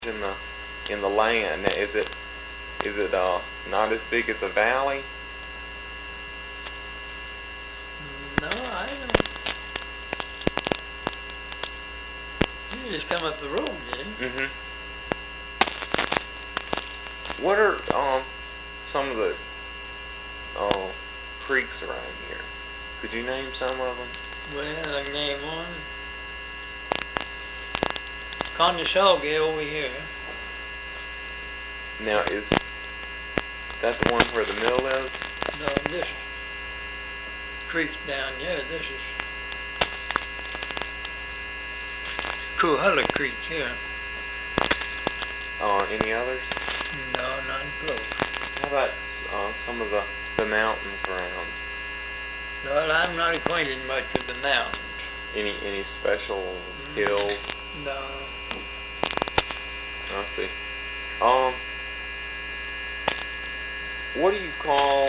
in the land. Now, is it not as big as a valley? No, I don't. You just come up the road, didn't you? Mm-hmm. What are some of the creeks around here? Could you name some of them? Well, I can name one. Connesaugee over here. Now, is that the one where the mill is? No, this creek's down here. This is Coahulla Creek here. Any others? No, none close. How about some of the mountains around? Well, I'm not acquainted much with the mountains. Any special hills? No. I see. What do you call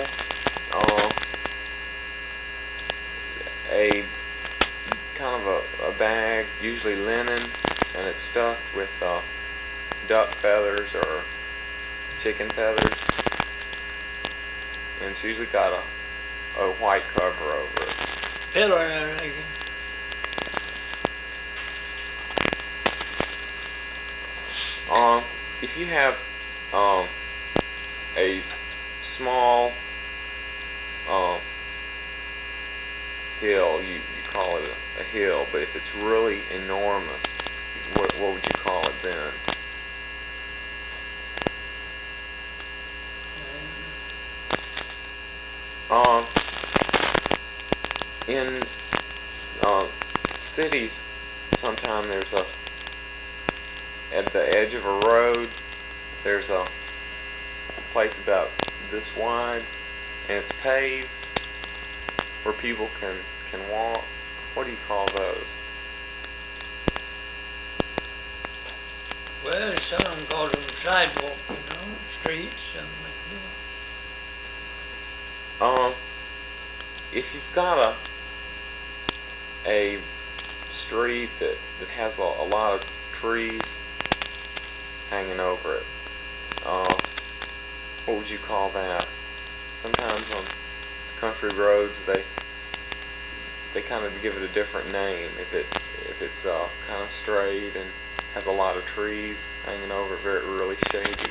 a kind of a bag, usually linen, and it's stuffed with duck feathers or chicken feathers, and it's usually got a white cover over it? Pillar, I reckon. If you have a small hill, you call it a hill, but if it's really enormous, what would you call it then? In cities, sometimes there's at the edge of a road, there's a place about this wide, and it's paved where people can walk. What do you call those? Well, some of them call them sidewalk, streets, something like If you've got a street that has a lot of trees hanging over it, what would you call that? Sometimes on country roads they kind of give it a different name if it's kind of straight and has a lot of trees hanging over it, really shady.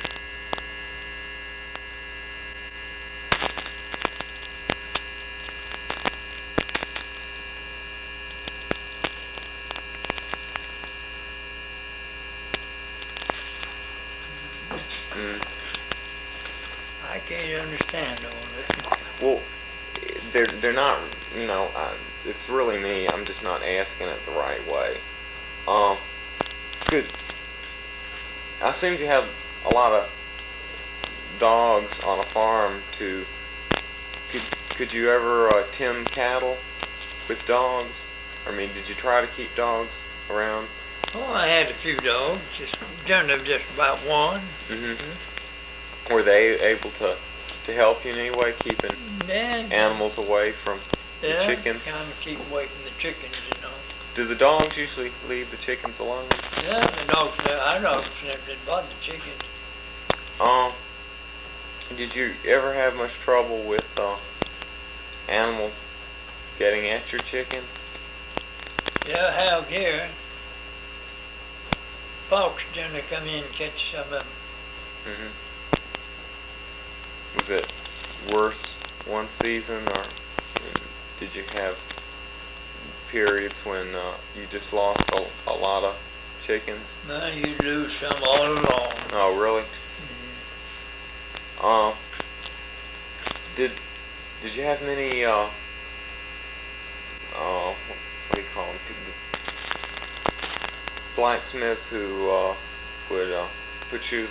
I can't understand all that. Well, they're not, it's really me. I'm just not asking it the right way. Good. I assume you have a lot of dogs on a farm too. Could you ever tend cattle with dogs? I mean, did you try to keep dogs around? Oh, I had a few dogs, generally just about one. Mm-hmm. Were they able to help you in any way, keeping animals away from the chickens? Yeah, kind of keep away from the chickens, Do the dogs usually leave the chickens alone? Yeah, our dogs never did bother the chickens. Did you ever have much trouble with animals getting at your chickens? Yeah, I have here. Fox generally come in and catch some of them. Mm-hmm. Was it worse one season, or did you have periods when you just lost a lot of chickens? No, you lose some all along. Oh, really? Mm-hmm. Did you have many what do you call them? Blacksmiths who would put shoes